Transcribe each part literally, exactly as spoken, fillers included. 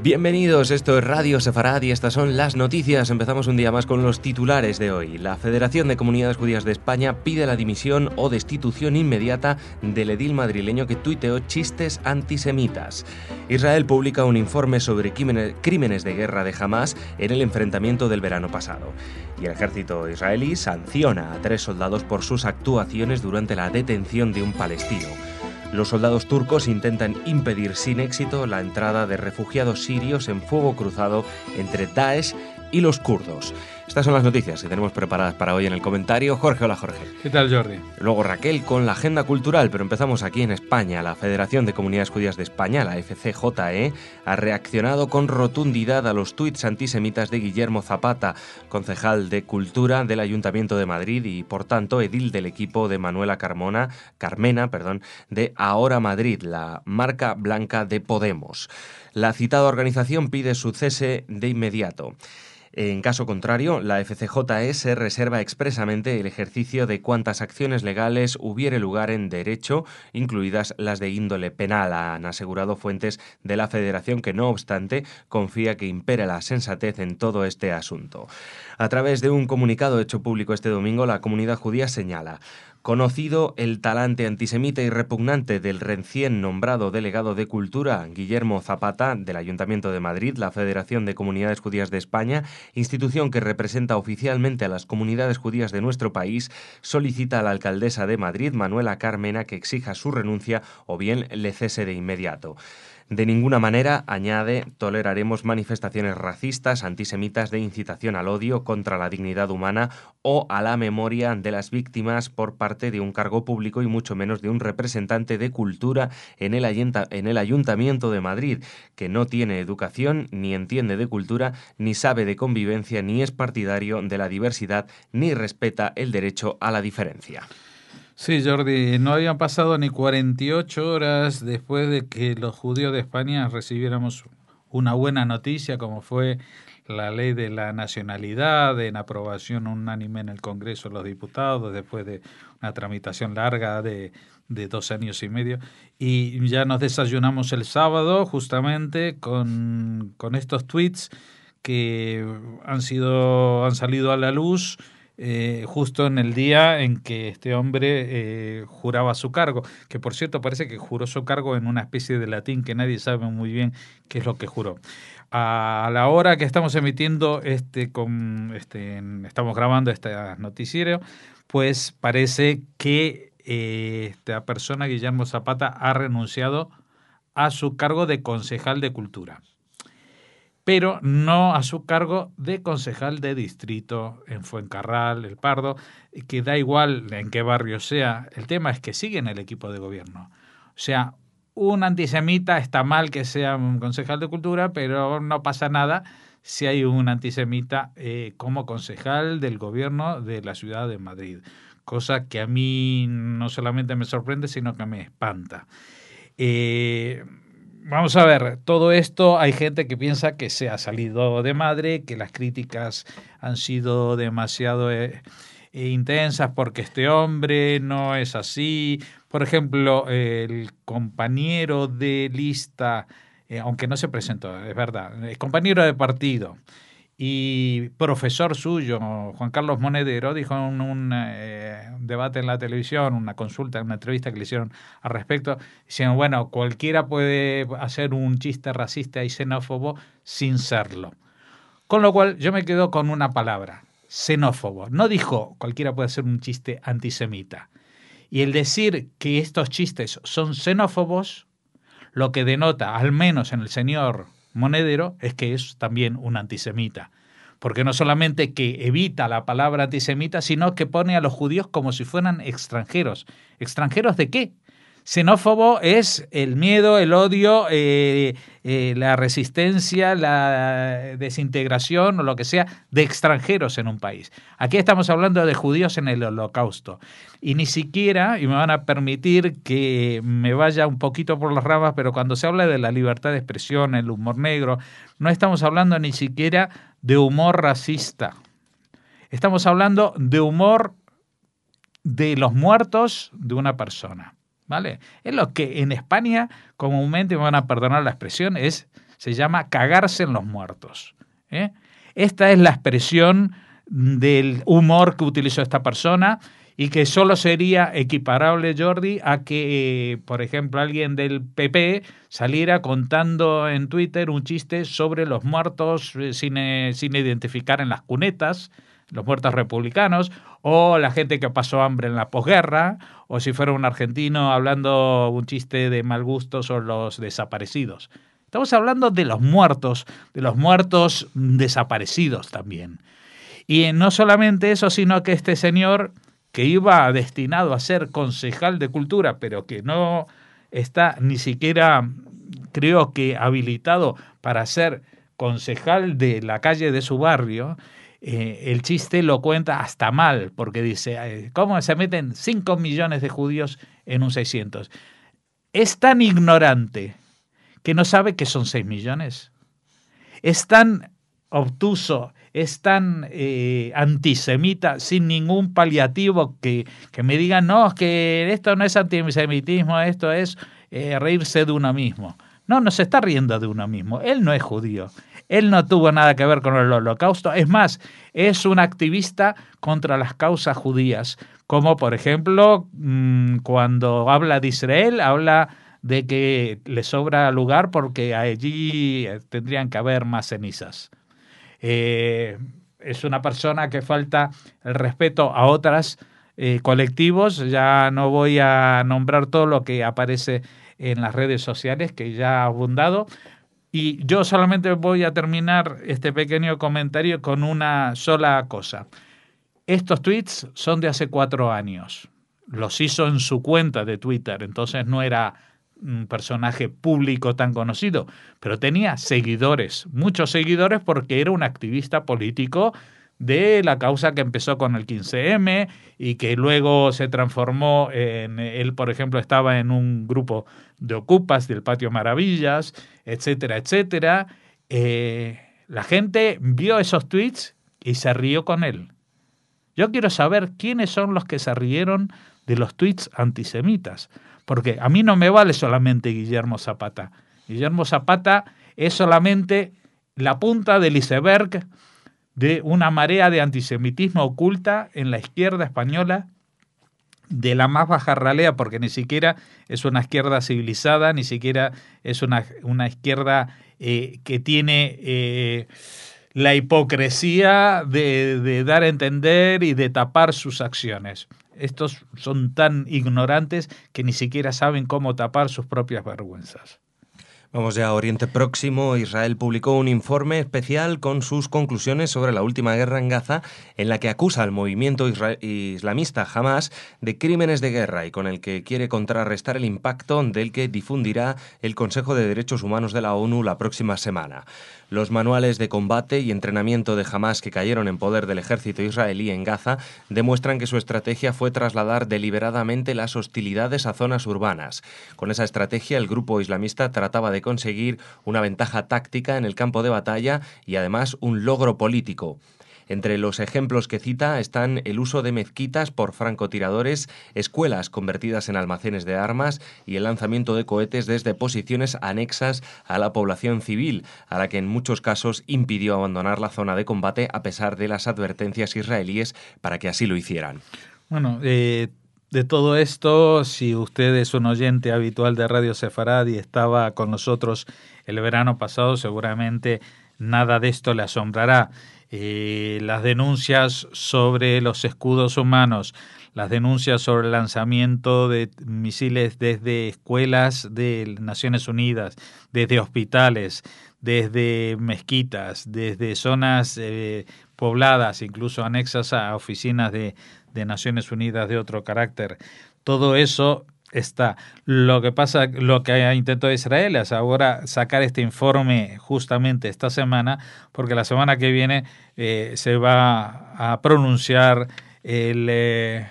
Bienvenidos, esto es Radio Sefarad y estas son las noticias. Empezamos un día más con los titulares de hoy. La Federación de Comunidades Judías de España pide la dimisión o destitución inmediata del edil madrileño que tuiteó chistes antisemitas. Israel publica un informe sobre crímenes de guerra de Hamás en el enfrentamiento del verano pasado. Y el ejército israelí sanciona a tres soldados por sus actuaciones durante la detención de un palestino. Los soldados turcos intentan impedir sin éxito la entrada de refugiados sirios en fuego cruzado entre Daesh y los kurdos. Estas son las noticias que tenemos preparadas para hoy en el comentario. Jorge, hola Jorge. ¿Qué tal, Jordi? Luego Raquel con la agenda cultural, pero empezamos aquí en España. La Federación de Comunidades Judías de España, la F C J E, ha reaccionado con rotundidad a los tuits antisemitas de Guillermo Zapata, concejal de Cultura del Ayuntamiento de Madrid y, por tanto, edil del equipo de Manuela Carmona, Carmena perdón, de Ahora Madrid, la marca blanca de Podemos. La citada organización pide su cese de inmediato. En caso contrario, la F C J E se reserva expresamente el ejercicio de cuantas acciones legales hubiere lugar en derecho, incluidas las de índole penal, han asegurado fuentes de la Federación que, no obstante, confía que impere la sensatez en todo este asunto. A través de un comunicado hecho público este domingo, la comunidad judía señala: conocido el talante antisemita y repugnante del recién nombrado delegado de Cultura, Guillermo Zapata, del Ayuntamiento de Madrid, la Federación de Comunidades Judías de España, institución que representa oficialmente a las comunidades judías de nuestro país, solicita a la alcaldesa de Madrid, Manuela Carmena, que exija su renuncia o bien le cese de inmediato. De ninguna manera, añade, toleraremos manifestaciones racistas, antisemitas, de incitación al odio contra la dignidad humana o a la memoria de las víctimas por parte de un cargo público y mucho menos de un representante de cultura en el, ayunta- en el Ayuntamiento de Madrid, que no tiene educación, ni entiende de cultura, ni sabe de convivencia, ni es partidario de la diversidad, ni respeta el derecho a la diferencia. Sí, Jordi, no habían pasado ni cuarenta y ocho horas después de que los judíos de España recibiéramos una buena noticia, como fue la ley de la nacionalidad, en aprobación unánime en el Congreso de los Diputados, después de una tramitación larga de, de dos años y medio. Y ya nos desayunamos el sábado justamente con, con estos tweets que han sido, han salido a la luz Eh, justo en el día en que este hombre eh, juraba su cargo, que por cierto parece que juró su cargo en una especie de latín que nadie sabe muy bien qué es lo que juró. A la hora que estamos emitiendo, este, con, este, estamos grabando este noticiero, pues parece que eh, esta persona, Guillermo Zapata, ha renunciado a su cargo de concejal de Cultura, pero no a su cargo de concejal de distrito en Fuencarral, El Pardo, que da igual en qué barrio sea. El tema es que sigue en el equipo de gobierno. O sea, un antisemita está mal que sea un concejal de cultura, pero no pasa nada si hay un antisemita eh, como concejal del gobierno de la ciudad de Madrid. Cosa que a mí no solamente me sorprende, sino que me espanta. Eh... Vamos a ver, todo esto hay gente que piensa que se ha salido de madre, que las críticas han sido demasiado eh, intensas porque este hombre no es así. Por ejemplo, el compañero de lista, eh, aunque no se presentó, es verdad, es compañero de partido y profesor suyo, Juan Carlos Monedero, dijo en un eh, debate en la televisión, una consulta, una entrevista que le hicieron al respecto, diciendo, bueno, cualquiera puede hacer un chiste racista y xenófobo sin serlo. Con lo cual yo me quedo con una palabra, xenófobo. No dijo cualquiera puede hacer un chiste antisemita. Y el decir que estos chistes son xenófobos, lo que denota, al menos en el señor Monedero, es que es también un antisemita, porque no solamente que evita la palabra antisemita, sino que pone a los judíos como si fueran extranjeros. ¿Extranjeros de qué? Xenófobo es el miedo, el odio, eh, eh, la resistencia, la desintegración o lo que sea de extranjeros en un país. Aquí estamos hablando de judíos en el Holocausto. Y ni siquiera, y me van a permitir que me vaya un poquito por las ramas, pero cuando se habla de la libertad de expresión, el humor negro, no estamos hablando ni siquiera de humor racista. Estamos hablando de humor de los muertos de una persona. ¿vale? Es lo que en España comúnmente, me van a perdonar la expresión, es, se llama cagarse en los muertos, ¿eh? Esta es la expresión del humor que utilizó esta persona y que solo sería equiparable, Jordi, a que, eh, por ejemplo, alguien del P P saliera contando en Twitter un chiste sobre los muertos eh, sin, eh, sin identificar en las cunetas, los muertos republicanos, o la gente que pasó hambre en la posguerra, o si fuera un argentino hablando un chiste de mal gusto sobre los desaparecidos. Estamos hablando de los muertos, de los muertos desaparecidos también. Y no solamente eso, sino que este señor, que iba destinado a ser concejal de cultura, pero que no está ni siquiera, creo que, habilitado para ser concejal de la calle de su barrio, eh, el chiste lo cuenta hasta mal, porque dice, eh, ¿cómo se meten cinco millones de judíos en un seiscientos? Es tan ignorante que no sabe que son seis millones. Es tan obtuso, es tan eh, antisemita, sin ningún paliativo que, que me digan, no, es que esto no es antisemitismo, esto es eh, reírse de uno mismo. No, no se está riendo de uno mismo. Él no es judío. Él no tuvo nada que ver con el Holocausto. Es más, es un activista contra las causas judías. Como, por ejemplo, mmm, cuando habla de Israel, habla de que le sobra lugar porque allí tendrían que haber más cenizas. Eh, es una persona que falta el respeto a otros eh, colectivos. Ya no voy a nombrar todo lo que aparece en las redes sociales, que ya ha abundado. Y yo solamente voy a terminar este pequeño comentario con una sola cosa. Estos tweets son de hace cuatro años. Los hizo en su cuenta de Twitter, entonces no era un personaje público tan conocido, pero tenía seguidores, muchos seguidores, porque era un activista político de la causa que empezó con el quince eme y que luego se transformó en, él por ejemplo estaba en un grupo de ocupas del Patio Maravillas, etcétera, etcétera. Eh, la gente vio esos tweets y se rió con él. Yo quiero saber quiénes son los que se rieron de los tweets antisemitas, porque a mí no me vale solamente Guillermo Zapata. Guillermo Zapata es solamente la punta del iceberg de una marea de antisemitismo oculta en la izquierda española, de la más baja ralea, porque ni siquiera es una izquierda civilizada, ni siquiera es una, una izquierda eh, que tiene eh, la hipocresía de, de dar a entender y de tapar sus acciones. Estos son tan ignorantes que ni siquiera saben cómo tapar sus propias vergüenzas. Vamos ya a Oriente Próximo. Israel publicó un informe especial con sus conclusiones sobre la última guerra en Gaza, en la que acusa al movimiento islamista Hamas de crímenes de guerra y con el que quiere contrarrestar el impacto del que difundirá el Consejo de Derechos Humanos de la ONU la próxima semana. Los manuales de combate y entrenamiento de Hamas que cayeron en poder del ejército israelí en Gaza demuestran que su estrategia fue trasladar deliberadamente las hostilidades a zonas urbanas. Con esa estrategia, el grupo islamista trataba de conseguir una ventaja táctica en el campo de batalla y además un logro político. Entre los ejemplos que cita están el uso de mezquitas por francotiradores, escuelas convertidas en almacenes de armas y el lanzamiento de cohetes desde posiciones anexas a la población civil, a la que en muchos casos impidió abandonar la zona de combate a pesar de las advertencias israelíes para que así lo hicieran. Bueno, eh, de todo esto, si usted es un oyente habitual de Radio Sefarad y estaba con nosotros el verano pasado, seguramente nada de esto le asombrará. Eh, las denuncias sobre los escudos humanos, las denuncias sobre el lanzamiento de misiles desde escuelas de Naciones Unidas, desde hospitales, desde mezquitas, desde zonas eh, pobladas, incluso anexas a oficinas de, de Naciones Unidas de otro carácter. Todo eso está. Lo que pasa, lo que ha intentado Israel es ahora sacar este informe justamente esta semana, porque la semana que viene eh, se va a pronunciar el, eh,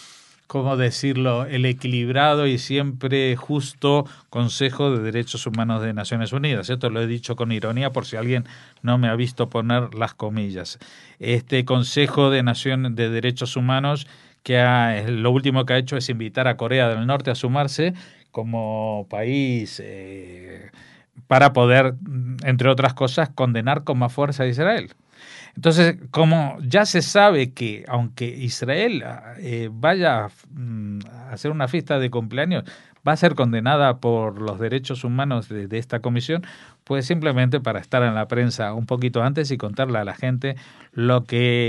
¿cómo decirlo?, el equilibrado y siempre justo Consejo de Derechos Humanos de Naciones Unidas. Esto lo he dicho con ironía por si alguien no me ha visto poner las comillas. Este Consejo de Nación de Derechos Humanos que ha, lo último que ha hecho es invitar a Corea del Norte a sumarse como país eh, para poder, entre otras cosas, condenar con más fuerza a Israel. Entonces, como ya se sabe que aunque Israel eh, vaya a hacer una fiesta de cumpleaños, va a ser condenada por los derechos humanos de, de esta comisión, pues simplemente para estar en la prensa un poquito antes y contarle a la gente lo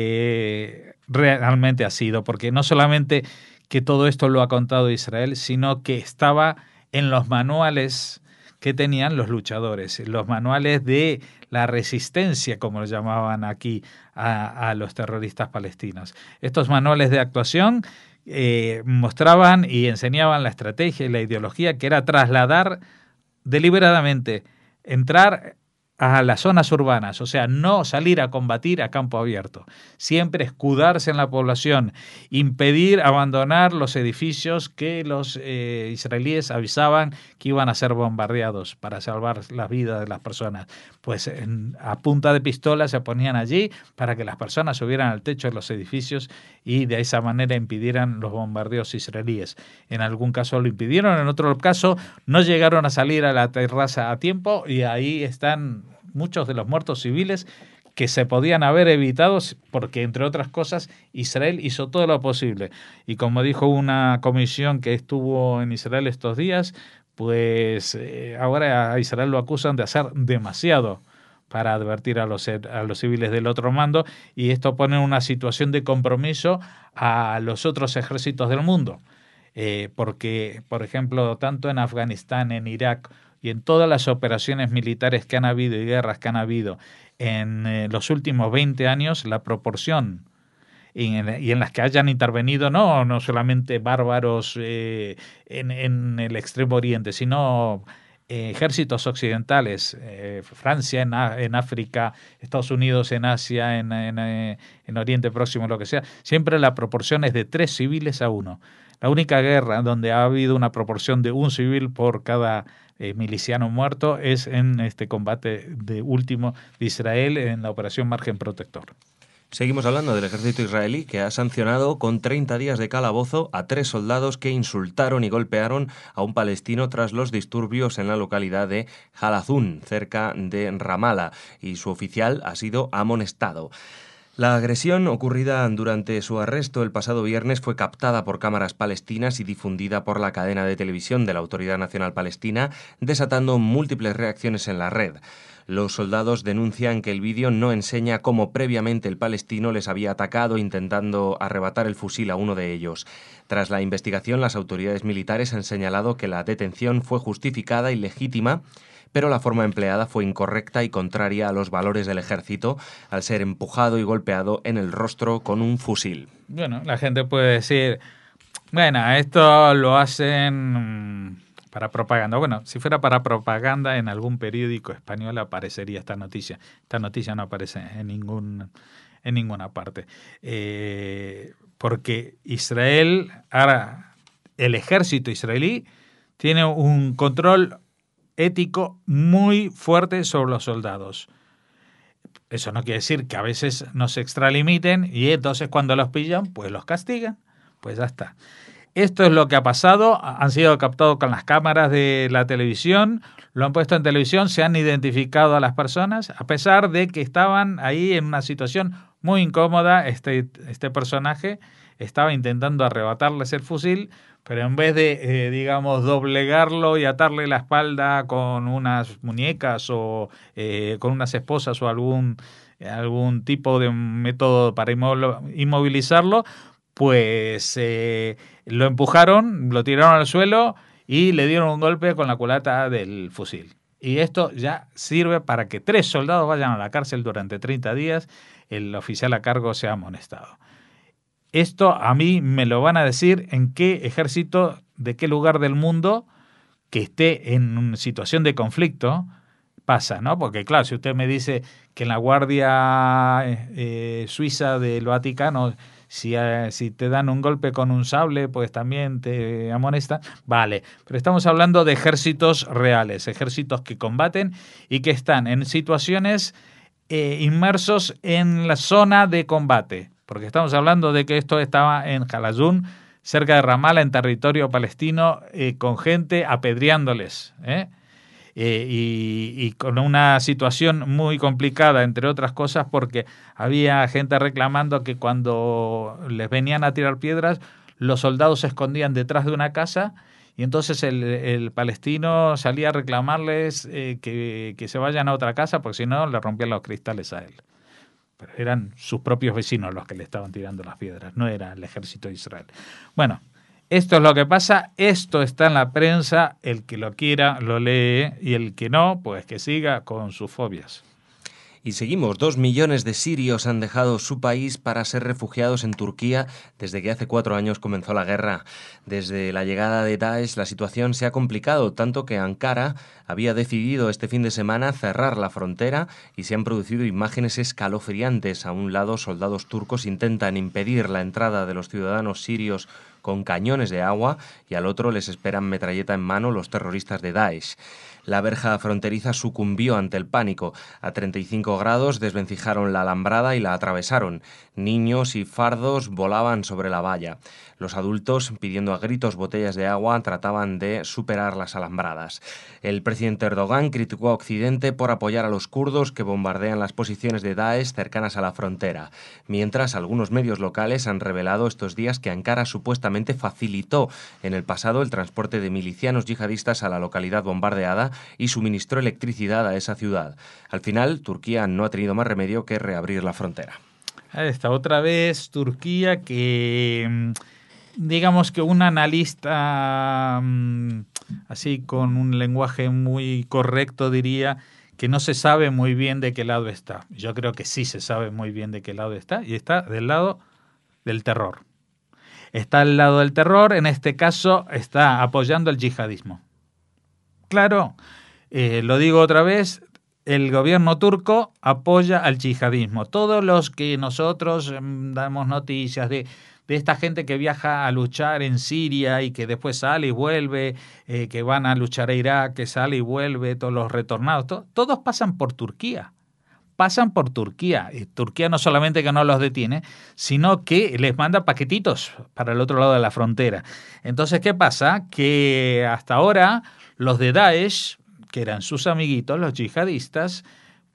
que realmente ha sido, porque no solamente que todo esto lo ha contado Israel, sino que estaba en los manuales que tenían los luchadores, los manuales de la resistencia, como lo llamaban aquí a, a los terroristas palestinos. Estos manuales de actuación eh, mostraban y enseñaban la estrategia y la ideología, que era trasladar deliberadamente, entrar a las zonas urbanas, o sea, no salir a combatir a campo abierto, siempre escudarse en la población, impedir abandonar los edificios que los eh, israelíes avisaban que iban a ser bombardeados para salvar la vida de las personas. Pues en, a punta de pistola se ponían allí para que las personas subieran al techo de los edificios y de esa manera impidieran los bombardeos israelíes. En algún caso lo impidieron, en otro caso no llegaron a salir a la terraza a tiempo y ahí están muchos de los muertos civiles que se podían haber evitado porque, entre otras cosas, Israel hizo todo lo posible. Y como dijo una comisión que estuvo en Israel estos días, pues eh, ahora a Israel lo acusan de hacer demasiado para advertir a los, a los civiles del otro mando, y esto pone en una situación de compromiso a los otros ejércitos del mundo. Eh, porque, por ejemplo, tanto en Afganistán, en Irak y en todas las operaciones militares que han habido y guerras que han habido en eh, los últimos veinte años, la proporción y en, y en las que hayan intervenido no, no solamente bárbaros eh, en, en el Extremo Oriente, sino eh, ejércitos occidentales, eh, Francia en, en África, Estados Unidos en Asia, en, en, en Oriente Próximo, lo que sea, siempre la proporción es de tres civiles a uno. La única guerra donde ha habido una proporción de un civil por cada eh, miliciano muerto es en este combate de último de Israel en la operación Margen Protector. Seguimos hablando del ejército israelí, que ha sancionado con treinta días de calabozo a tres soldados que insultaron y golpearon a un palestino tras los disturbios en la localidad de Halazún, cerca de Ramallah, y su oficial ha sido amonestado. La agresión ocurrida durante su arresto el pasado viernes fue captada por cámaras palestinas y difundida por la cadena de televisión de la Autoridad Nacional Palestina, desatando múltiples reacciones en la red. Los soldados denuncian que el vídeo no enseña cómo previamente el palestino les había atacado intentando arrebatar el fusil a uno de ellos. Tras la investigación, las autoridades militares han señalado que la detención fue justificada y legítima, pero la forma empleada fue incorrecta y contraria a los valores del ejército, al ser empujado y golpeado en el rostro con un fusil. Bueno, la gente puede decir, bueno, esto lo hacen para propaganda. Bueno, si fuera para propaganda, en algún periódico español aparecería esta noticia. Esta noticia no aparece en ningún, en ninguna parte. Eh, porque Israel, ahora, el ejército israelí tiene un control ético muy fuerte sobre los soldados. Eso no quiere decir que a veces no se extralimiten y entonces cuando los pillan, pues los castigan. Pues ya está. Esto es lo que ha pasado. Han sido captados con las cámaras de la televisión, lo han puesto en televisión, se han identificado a las personas, a pesar de que estaban ahí en una situación muy incómoda. Este, este personaje estaba intentando arrebatarles el fusil, pero en vez de, eh, digamos, doblegarlo y atarle la espalda con unas muñecas o eh, con unas esposas o algún, algún tipo de método para inmovilizarlo, pues eh, lo empujaron, lo tiraron al suelo y le dieron un golpe con la culata del fusil. Y esto ya sirve para que tres soldados vayan a la cárcel durante treinta días, el oficial a cargo sea amonestado. Esto a mí me lo van a decir en qué ejército, de qué lugar del mundo que esté en una situación de conflicto pasa, ¿no? Porque claro, si usted me dice que en la Guardia eh, Suiza del Vaticano, si, eh, si te dan un golpe con un sable, pues también te amonestan, vale. Pero estamos hablando de ejércitos reales, ejércitos que combaten y que están en situaciones eh, inmersos en la zona de combate. porque estamos hablando de que esto estaba en Jalayún, cerca de Ramala, en territorio palestino, eh, con gente apedreándoles, ¿eh? Eh, y, y con una situación muy complicada, entre otras cosas, porque había gente reclamando que cuando les venían a tirar piedras, los soldados se escondían detrás de una casa y entonces el, el palestino salía a reclamarles eh, que, que se vayan a otra casa, porque si no le rompían los cristales a él. Pero eran sus propios vecinos los que le estaban tirando las piedras, no era el ejército de Israel. Bueno, esto es lo que pasa, esto está en la prensa, el que lo quiera lo lee y el que no, pues que siga con sus fobias. Y seguimos, dos millones de sirios han dejado su país para ser refugiados en Turquía desde que hace cuatro años comenzó la guerra. Desde la llegada de Daesh la situación se ha complicado, tanto que Ankara había decidido este fin de semana cerrar la frontera y se han producido imágenes escalofriantes. A un lado, soldados turcos intentan impedir la entrada de los ciudadanos sirios con cañones de agua y al otro les esperan metralleta en mano los terroristas de Daesh. La verja fronteriza sucumbió ante el pánico. A treinta y cinco grados desvencijaron la alambrada y la atravesaron. Niños y fardos volaban sobre la valla. Los adultos, pidiendo a gritos botellas de agua, trataban de superar las alambradas. El presidente Erdogan criticó a Occidente por apoyar a los kurdos que bombardean las posiciones de Daesh cercanas a la frontera, mientras algunos medios locales han revelado estos días que Ankara supuestamente facilitó en el pasado el transporte de milicianos yihadistas a la localidad bombardeada y suministró electricidad a esa ciudad. Al final, Turquía no ha tenido más remedio que reabrir la frontera. Esta otra vez Turquía que, digamos que un analista así con un lenguaje muy correcto diría que no se sabe muy bien de qué lado está. Yo creo que sí se sabe muy bien de qué lado está y está del lado del terror. Está al lado del terror, en este caso está apoyando el yihadismo. Claro, eh, lo digo otra vez, el gobierno turco apoya al yihadismo. Todos los que nosotros eh, damos noticias de, de esta gente que viaja a luchar en Siria y que después sale y vuelve, eh, que van a luchar a Irak, que sale y vuelve, todos los retornados, to- todos pasan por Turquía. Pasan por Turquía. Y Turquía no solamente que no los detiene, sino que les manda paquetitos para el otro lado de la frontera. Entonces, ¿qué pasa? Que hasta ahora los de Daesh, que eran sus amiguitos, los yihadistas,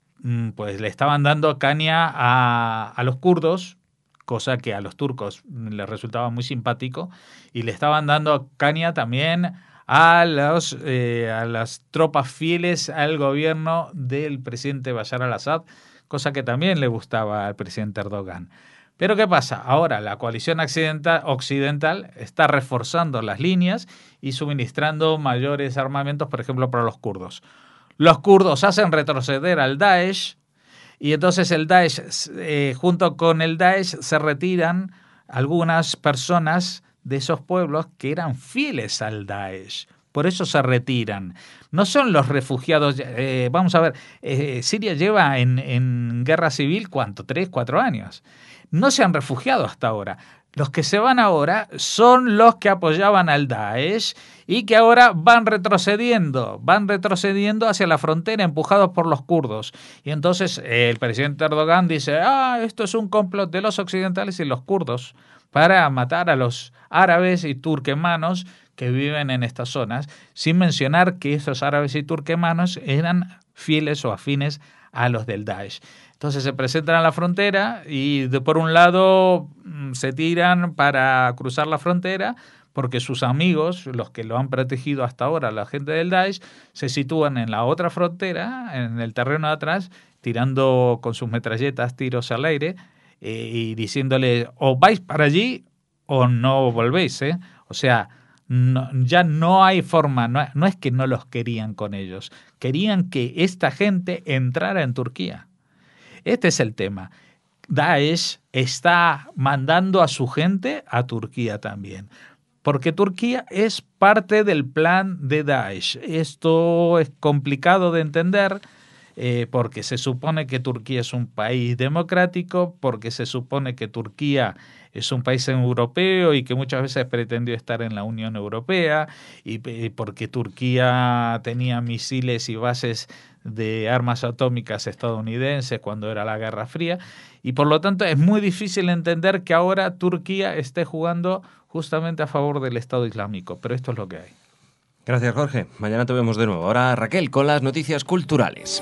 pues le estaban dando caña a, a los kurdos, cosa que a los turcos les resultaba muy simpático, y le estaban dando caña también a, los, eh, a las tropas fieles al gobierno del presidente Bashar al-Assad, cosa que también le gustaba al presidente Erdogan. Pero ¿qué pasa? Ahora la coalición occidental, occidental está reforzando las líneas y suministrando mayores armamentos, por ejemplo, para los kurdos. Los kurdos hacen retroceder al Daesh y entonces el Daesh, eh, junto con el Daesh, se retiran algunas personas de esos pueblos que eran fieles al Daesh. Por eso se retiran. No son los refugiados. Eh, vamos a ver, eh, Siria lleva en, en guerra civil, ¿cuánto? ¿Tres, cuatro años? No se han refugiado hasta ahora. Los que se van ahora son los que apoyaban al Daesh y que ahora van retrocediendo, van retrocediendo hacia la frontera empujados por los kurdos. Y entonces eh, el presidente Erdogan dice, ah, esto es un complot de los occidentales y los kurdos para matar a los árabes y turquemanos que viven en estas zonas, sin mencionar que esos árabes y turquemanos eran fieles o afines a los del Daesh. Entonces se presentan a la frontera y de, por un lado se tiran para cruzar la frontera porque sus amigos, los que lo han protegido hasta ahora, la gente del Daesh, se sitúan en la otra frontera, en el terreno de atrás, tirando con sus metralletas tiros al aire eh, y diciéndole o vais para allí o no volvéis. ¿eh? O sea, no, ya no hay forma, no, no es que no los querían con ellos, querían que esta gente entrara en Turquía. Este es el tema. Daesh está mandando a su gente a Turquía también, porque Turquía es parte del plan de Daesh. Esto es complicado de entender, eh, porque se supone que Turquía es un país democrático, porque se supone que Turquía es un país europeo y que muchas veces pretendió estar en la Unión Europea, y, y porque Turquía tenía misiles y bases de armas atómicas estadounidenses cuando era la Guerra Fría, y por lo tanto es muy difícil entender que ahora Turquía esté jugando justamente a favor del Estado Islámico, pero esto es lo que hay. Gracias, Jorge. Mañana te vemos de nuevo. Ahora Raquel con las noticias culturales.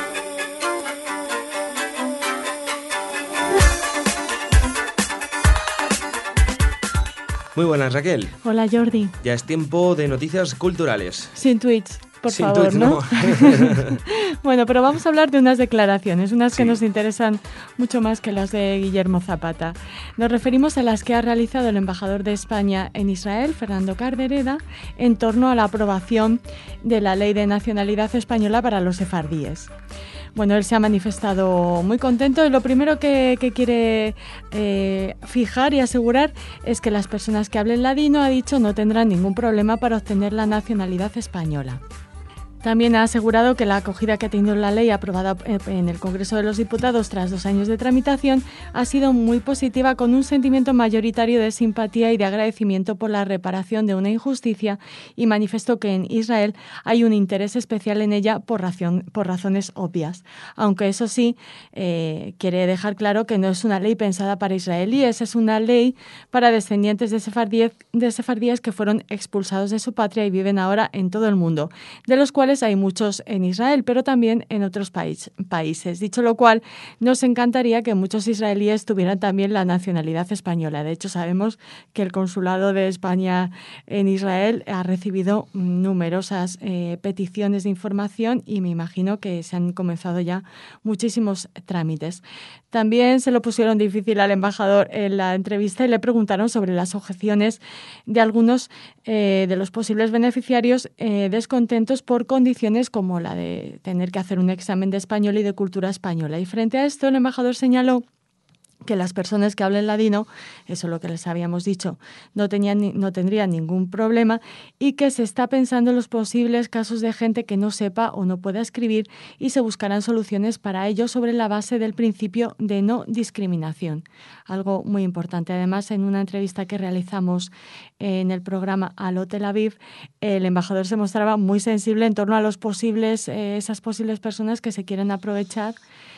Muy buenas, Raquel. Hola, Jordi. Ya es tiempo de noticias culturales. Sin tweets, por Sin favor, tweets, ¿no? no. Bueno, pero vamos a hablar de unas declaraciones, unas que sí nos interesan mucho más que las de Guillermo Zapata. Nos referimos a las que ha realizado el embajador de España en Israel, Fernando Cardereda, en torno a la aprobación de la Ley de Nacionalidad Española para los sefardíes. Bueno, él se ha manifestado muy contento y lo primero que, que quiere eh, fijar y asegurar es que las personas que hablen ladino, ha dicho, no tendrán ningún problema para obtener la nacionalidad española. También ha asegurado que la acogida que ha tenido la ley aprobada en el Congreso de los Diputados tras dos años de tramitación ha sido muy positiva, con un sentimiento mayoritario de simpatía y de agradecimiento por la reparación de una injusticia, y manifestó que en Israel hay un interés especial en ella por, razón, por razones obvias. Aunque eso sí, eh, quiere dejar claro que no es una ley pensada para israelíes, es una ley para descendientes de sefardíes, de sefardíes que fueron expulsados de su patria y viven ahora en todo el mundo, de los cuales hay muchos en Israel, pero también en otros país, países. Dicho lo cual, nos encantaría que muchos israelíes tuvieran también la nacionalidad española. De hecho, sabemos que el Consulado de España en Israel ha recibido numerosas eh, peticiones de información y me imagino que se han comenzado ya muchísimos trámites. También se lo pusieron difícil al embajador en la entrevista y le preguntaron sobre las objeciones de algunos eh, de los posibles beneficiarios eh, descontentos por condiciones como la de tener que hacer un examen de español y de cultura española. Y frente a esto, el embajador señaló que las personas que hablen ladino, eso es lo que les habíamos dicho, no, tenían, no tendrían ningún problema, y que se está pensando en los posibles casos de gente que no sepa o no pueda escribir y se buscarán soluciones para ello sobre la base del principio de no discriminación. Algo muy importante. Además, en una entrevista que realizamos en el programa Aló Tel Aviv, el embajador se mostraba muy sensible en torno a los posibles, eh, esas posibles personas que se quieren aprovechar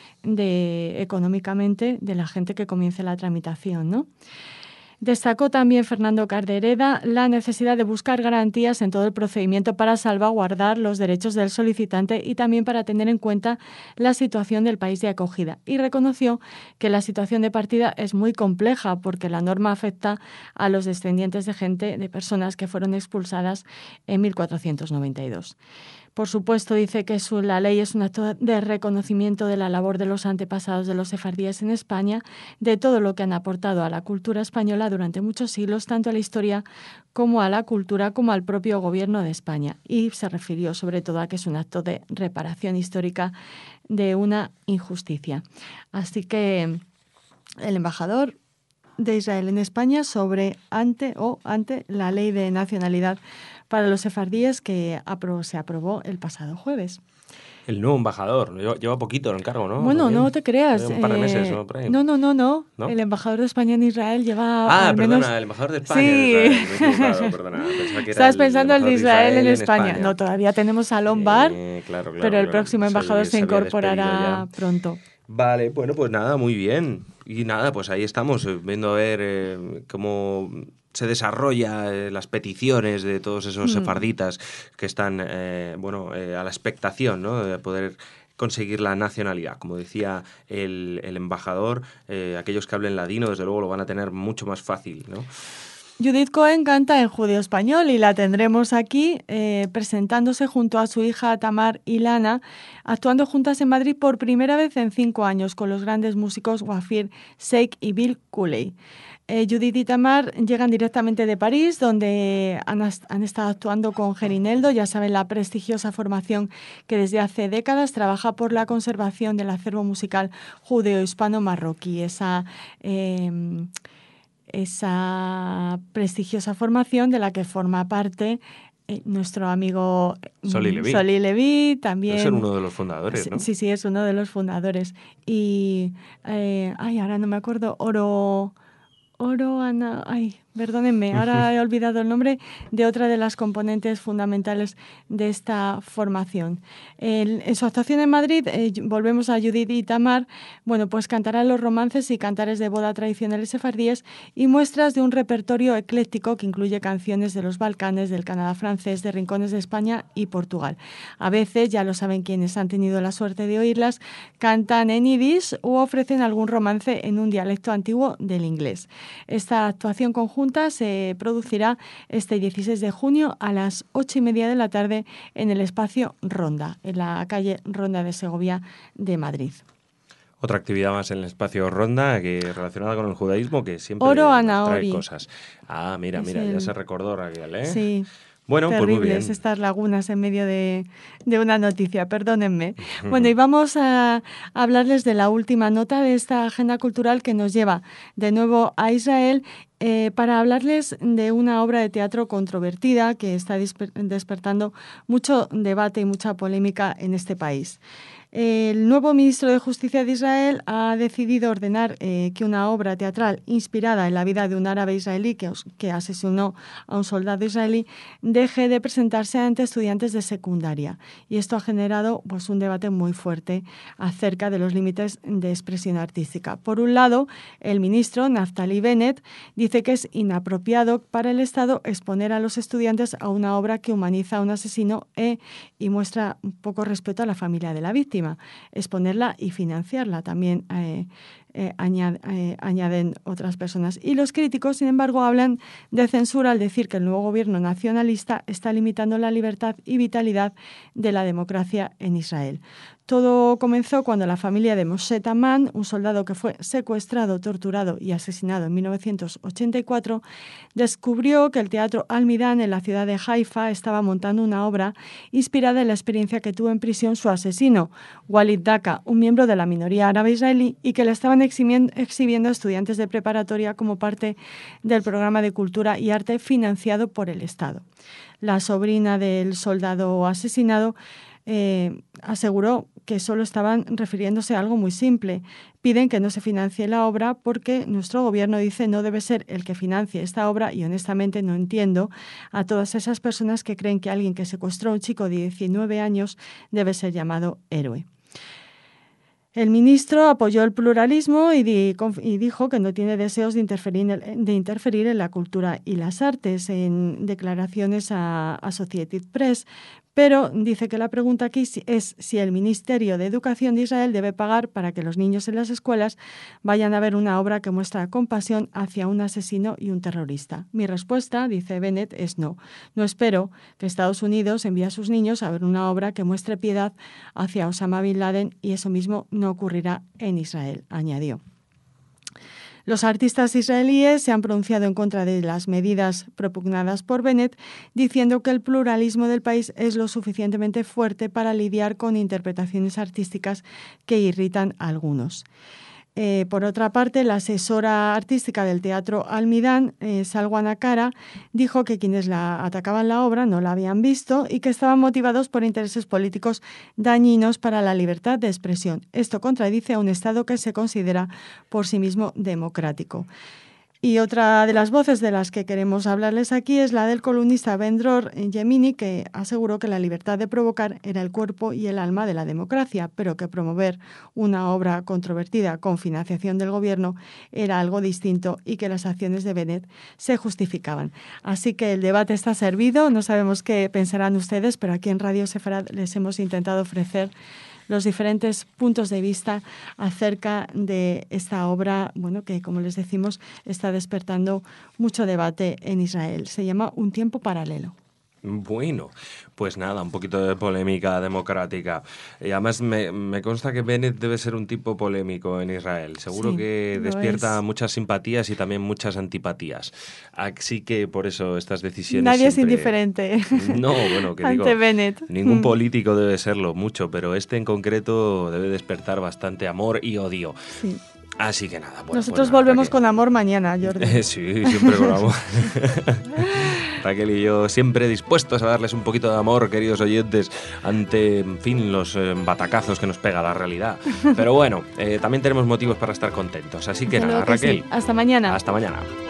de económicamente de la gente que comience la tramitación, ¿no? Destacó también Fernando Cardereda la necesidad de buscar garantías en todo el procedimiento para salvaguardar los derechos del solicitante y también para tener en cuenta la situación del país de acogida, y reconoció que la situación de partida es muy compleja porque la norma afecta a los descendientes de gente, de personas que fueron expulsadas en mil cuatrocientos noventa y dos. Por supuesto, dice que su, la ley es un acto de reconocimiento de la labor de los antepasados de los sefardíes en España, de todo lo que han aportado a la cultura española durante muchos siglos, tanto a la historia como a la cultura, como al propio gobierno de España. Y se refirió sobre todo a que es un acto de reparación histórica de una injusticia. Así que el embajador de Israel en España sobre ante o ante la ley de nacionalidad para los sefardíes que apro- se aprobó el pasado jueves. El nuevo embajador, lleva, lleva poquito el encargo, ¿no? Bueno, También. no te creas. Un par de meses, eh, ¿no? Por ahí. no, no, no, no, ¿No? El embajador de España en Israel lleva Ah, al perdona, menos... el embajador de España Sí. en Israel. Me he equivocado, perdona. Pensaba que era Estabas el pensando el de Israel, Israel en, en España. España. No, todavía tenemos a Lombard, Eh, claro, claro, pero el claro. próximo Se embajador había- se se había incorporará despedido ya. pronto. Vale, bueno, pues nada, muy bien. Y nada, pues ahí estamos, eh, viendo a ver eh, cómo se desarrolla eh, las peticiones de todos esos Mm. sefarditas que están, eh, bueno, eh, a la expectación, ¿no?, de poder conseguir la nacionalidad. Como decía el, el embajador, eh, aquellos que hablen ladino, desde luego, lo van a tener mucho más fácil, ¿no? Judith Cohen canta en judeo español y la tendremos aquí eh, presentándose junto a su hija Tamar y Lana, actuando juntas en Madrid por primera vez en cinco años con los grandes músicos Wafir Sheikh y Bill Cooley. Eh, Judith y Tamar llegan directamente de París, donde han, han estado actuando con Gerineldo, ya saben, la prestigiosa formación que desde hace décadas trabaja por la conservación del acervo musical judeo-hispano-marroquí, esa... Eh, esa prestigiosa formación de la que forma parte eh, nuestro amigo Soli Leví. Soli Leví también. Es uno de los fundadores, ¿no? Sí, sí, es uno de los fundadores. Y, eh, ay, ahora no me acuerdo, Oro... Oro, Ana, ay, perdónenme, ahora he olvidado el nombre de otra de las componentes fundamentales de esta formación. En, en su actuación en Madrid, eh, volvemos a Judith y Tamar, bueno, pues cantarán los romances y cantares de boda tradicionales sefardíes y muestras de un repertorio ecléctico que incluye canciones de los Balcanes, del Canadá francés, de rincones de España y Portugal. A veces, ya lo saben quienes han tenido la suerte de oírlas, cantan en yiddish u ofrecen algún romance en un dialecto antiguo del inglés. Esta actuación conjunta se producirá este dieciséis de junio a las ocho y media de la tarde en el espacio Ronda, en la calle Ronda de Segovia de Madrid. Otra actividad más en el espacio Ronda que relacionada con el judaísmo que siempre Oro nos Anaori. trae cosas. Ah, mira, Es mira, el... ya se recordó Raquel, ¿eh? Sí. Bueno, terribles pues muy bien. Estas lagunas en medio de, de una noticia, perdónenme. Bueno, y vamos a, a hablarles de la última nota de esta agenda cultural que nos lleva de nuevo a Israel eh, para hablarles de una obra de teatro controvertida que está disper- despertando mucho debate y mucha polémica en este país. El nuevo ministro de Justicia de Israel ha decidido ordenar eh, que una obra teatral inspirada en la vida de un árabe israelí que, que asesinó a un soldado israelí deje de presentarse ante estudiantes de secundaria. Y esto ha generado pues, un debate muy fuerte acerca de los límites de expresión artística. Por un lado, el ministro Naftali Bennett dice que es inapropiado para el Estado exponer a los estudiantes a una obra que humaniza a un asesino e, y muestra poco respeto a la familia de la víctima. Exponerla y financiarla también eh, eh, añad, eh, añaden otras personas. Y los críticos, sin embargo, hablan de censura al decir que el nuevo gobierno nacionalista está limitando la libertad y vitalidad de la democracia en Israel. Todo comenzó cuando la familia de Moshe Taman, un soldado que fue secuestrado, torturado y asesinado en mil novecientos ochenta y cuatro, descubrió que el Teatro Al-Midan en la ciudad de Haifa estaba montando una obra inspirada en la experiencia que tuvo en prisión su asesino, Walid Daka, un miembro de la minoría árabe israelí, y que le estaban exhibiendo, exhibiendo a estudiantes de preparatoria como parte del programa de cultura y arte financiado por el Estado. La sobrina del soldado asesinado Eh, aseguró que solo estaban refiriéndose a algo muy simple. Piden que no se financie la obra porque nuestro gobierno dice no debe ser el que financie esta obra y honestamente no entiendo a todas esas personas que creen que alguien que secuestró a un chico de diecinueve años debe ser llamado héroe. El ministro apoyó el pluralismo y, di, y dijo que no tiene deseos de interferir, de interferir en la cultura y las artes en declaraciones a Associated Press, pero dice que la pregunta aquí es si el Ministerio de Educación de Israel debe pagar para que los niños en las escuelas vayan a ver una obra que muestra compasión hacia un asesino y un terrorista. Mi respuesta, dice Bennett, es no. No espero que Estados Unidos envíe a sus niños a ver una obra que muestre piedad hacia Osama Bin Laden y eso mismo no ocurrirá en Israel, añadió. Los artistas israelíes se han pronunciado en contra de las medidas propugnadas por Bennett, diciendo que el pluralismo del país es lo suficientemente fuerte para lidiar con interpretaciones artísticas que irritan a algunos. Eh, por otra parte, la asesora artística del Teatro Al-Midan, eh, Salwa Nakara, dijo que quienes la atacaban la obra no la habían visto y que estaban motivados por intereses políticos dañinos para la libertad de expresión. Esto contradice a un Estado que se considera por sí mismo democrático. Y otra de las voces de las que queremos hablarles aquí es la del columnista Ben-Dror Yemini, que aseguró que la libertad de provocar era el cuerpo y el alma de la democracia, pero que promover una obra controvertida con financiación del gobierno era algo distinto y que las acciones de Bennett se justificaban. Así que el debate está servido, no sabemos qué pensarán ustedes, pero aquí en Radio Sefarad les hemos intentado ofrecer los diferentes puntos de vista acerca de esta obra, bueno, que como les decimos está despertando mucho debate en Israel. Se llama Un tiempo paralelo. Bueno, pues nada, un poquito de polémica democrática. Y además me, me consta que Bennett debe ser un tipo polémico en Israel. Seguro sí, que despierta es. muchas simpatías y también muchas antipatías. Así que por eso estas decisiones Nadie siempre... es indiferente. No, bueno, que ante digo, Bennett. Ningún político debe serlo mucho, pero este en concreto debe despertar bastante amor y odio. Sí. Así que nada. Bueno, Nosotros pues nada, volvemos que... con amor mañana, Jordi. sí, siempre con amor. Raquel y yo siempre dispuestos a darles un poquito de amor, queridos oyentes, ante, en fin, los eh, batacazos que nos pega la realidad. Pero bueno, eh, también tenemos motivos para estar contentos. Así que Desde nada, luego que Raquel. sí. Hasta mañana. Hasta mañana.